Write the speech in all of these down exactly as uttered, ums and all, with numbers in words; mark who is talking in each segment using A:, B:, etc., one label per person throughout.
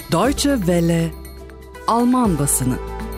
A: Deutsche Welle Alman basını.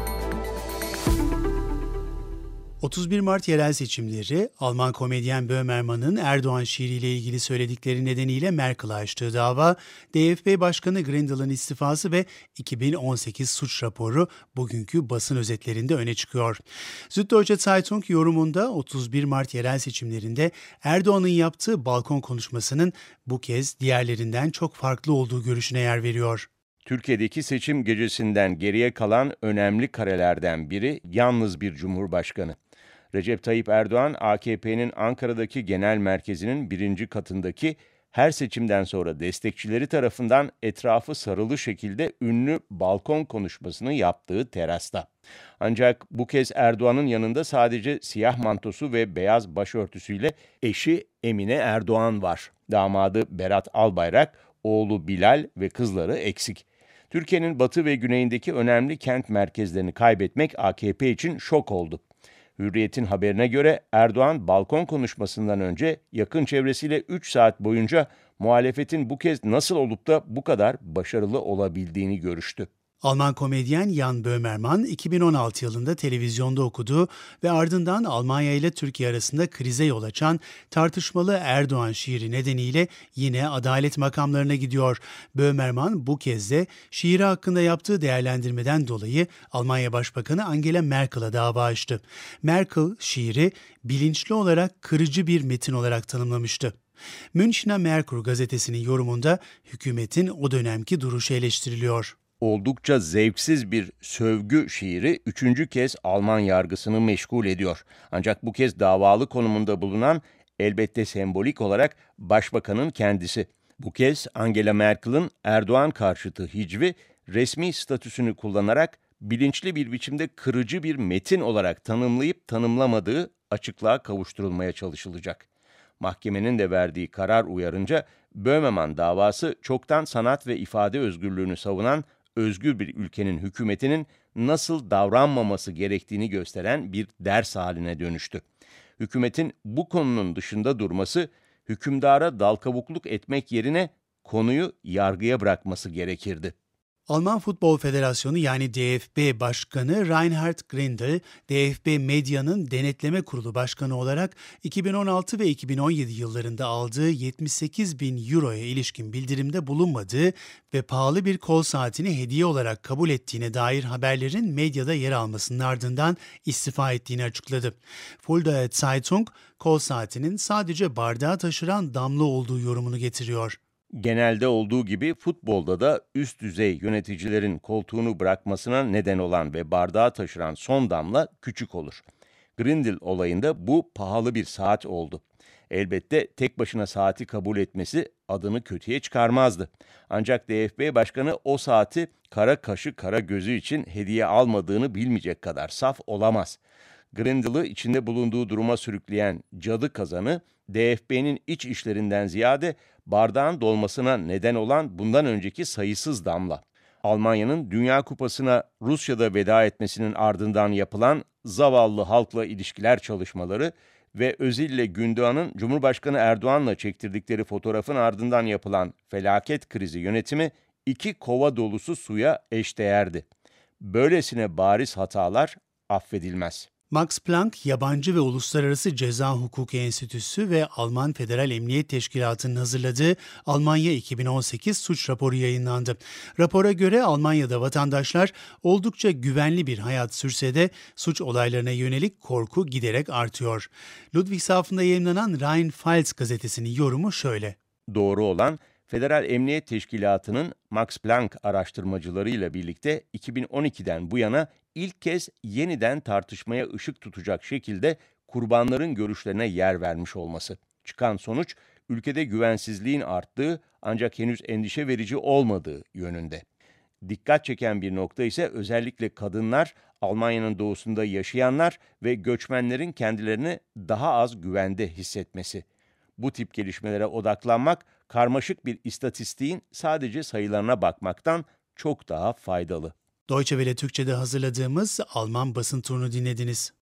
B: otuz bir Mart yerel seçimleri, Alman komedyen Böhmermann'ın Erdoğan şiiriyle ilgili söyledikleri nedeniyle Merkel'a açtığı dava, D F B Başkanı Grindel'ın istifası ve iki bin on sekiz suç raporu bugünkü basın özetlerinde öne çıkıyor. Süddeutsche Zeitung yorumunda otuz bir Mart yerel seçimlerinde Erdoğan'ın yaptığı balkon konuşmasının bu kez diğerlerinden çok farklı olduğu görüşüne yer veriyor.
C: Türkiye'deki seçim gecesinden geriye kalan önemli karelerden biri yalnız bir cumhurbaşkanı. Recep Tayyip Erdoğan, A K P'nin Ankara'daki genel merkezinin birinci katındaki her seçimden sonra destekçileri tarafından etrafı sarılı şekilde ünlü balkon konuşmasını yaptığı terasta. Ancak bu kez Erdoğan'ın yanında sadece siyah mantosu ve beyaz başörtüsüyle eşi Emine Erdoğan var. Damadı Berat Albayrak, oğlu Bilal ve kızları eksik. Türkiye'nin batı ve güneyindeki önemli kent merkezlerini kaybetmek A K P için şok oldu. Hürriyet'in haberine göre Erdoğan balkon konuşmasından önce yakın çevresiyle üç saat boyunca muhalefetin bu kez nasıl olup da bu kadar başarılı olabildiğini görüştü.
B: Alman komedyen Jan Böhmermann, iki bin on altı yılında televizyonda okuduğu ve ardından Almanya ile Türkiye arasında krize yol açan tartışmalı Erdoğan şiiri nedeniyle yine adalet makamlarına gidiyor. Böhmermann bu kez de şiiri hakkında yaptığı değerlendirmeden dolayı Almanya Başbakanı Angela Merkel'a dava açtı. Merkel şiiri bilinçli olarak kırıcı bir metin olarak tanımlamıştı. Münchner Merkur gazetesinin yorumunda hükümetin o dönemki duruşu eleştiriliyor.
C: Oldukça zevksiz bir sövgü şiiri üçüncü kez Alman yargısını meşgul ediyor. Ancak bu kez davalı konumunda bulunan elbette sembolik olarak başbakanın kendisi. Bu kez Angela Merkel'in Erdoğan karşıtı hicvi resmi statüsünü kullanarak bilinçli bir biçimde kırıcı bir metin olarak tanımlayıp tanımlamadığı açıklığa kavuşturulmaya çalışılacak. Mahkemenin de verdiği karar uyarınca Böhmermann davası çoktan sanat ve ifade özgürlüğünü savunan özgür bir ülkenin hükümetinin nasıl davranmaması gerektiğini gösteren bir ders haline dönüştü. Hükümetin bu konunun dışında durması, hükümdara dal kavukluk etmek yerine konuyu yargıya bırakması gerekirdi.
B: Alman Futbol Federasyonu yani D F B Başkanı Reinhard Grindel, D F B Medya'nın Denetleme Kurulu Başkanı olarak iki bin on altı ve iki bin on yedi yıllarında aldığı yetmiş sekiz bin euroya ilişkin bildirimde bulunmadığı ve pahalı bir kol saatini hediye olarak kabul ettiğine dair haberlerin medyada yer almasının ardından istifa ettiğini açıkladı. Fulda Zeitung, kol saatinin sadece bardağı taşıran damla olduğu yorumunu getiriyor.
C: Genelde olduğu gibi futbolda da üst düzey yöneticilerin koltuğunu bırakmasına neden olan ve bardağı taşıran son damla küçük olur. Grindel olayında bu pahalı bir saat oldu. Elbette tek başına saati kabul etmesi adını kötüye çıkarmazdı. Ancak D F B Başkanı o saati kara kaşı kara gözü için hediye almadığını bilmeyecek kadar saf olamaz. Grindel'ı içinde bulunduğu duruma sürükleyen cadı kazanı, D F B'nin iç işlerinden ziyade bardağın dolmasına neden olan bundan önceki sayısız damla. Almanya'nın Dünya Kupası'na Rusya'da veda etmesinin ardından yapılan zavallı halkla ilişkiler çalışmaları ve Özil ile Gündoğan'ın Cumhurbaşkanı Erdoğan'la çektirdikleri fotoğrafın ardından yapılan felaket krizi yönetimi iki kova dolusu suya eşdeğerdi. Böylesine bariz hatalar affedilmez.
B: Max Planck Yabancı ve Uluslararası Ceza Hukuku Enstitüsü ve Alman Federal Emniyet Teşkilatı'nın hazırladığı Almanya iki bin on sekiz suç raporu yayınlandı. Rapora göre Almanya'da vatandaşlar oldukça güvenli bir hayat sürse de suç olaylarına yönelik korku giderek artıyor. Ludwigshafen'da yayınlanan Rheinland-Pfalz gazetesinin yorumu şöyle.
C: Doğru olan, Federal Emniyet Teşkilatı'nın Max Planck araştırmacılarıyla birlikte iki bin on ikiden bu yana ilk kez yeniden tartışmaya ışık tutacak şekilde kurbanların görüşlerine yer vermiş olması. Çıkan sonuç, ülkede güvensizliğin arttığı ancak henüz endişe verici olmadığı yönünde. Dikkat çeken bir nokta ise özellikle kadınlar, Almanya'nın doğusunda yaşayanlar ve göçmenlerin kendilerini daha az güvende hissetmesi. Bu tip gelişmelere odaklanmak, karmaşık bir istatistiğin sadece sayılarına bakmaktan çok daha faydalı.
B: Deutsche Welle Türkçe'de hazırladığımız Alman basın turunu dinlediniz.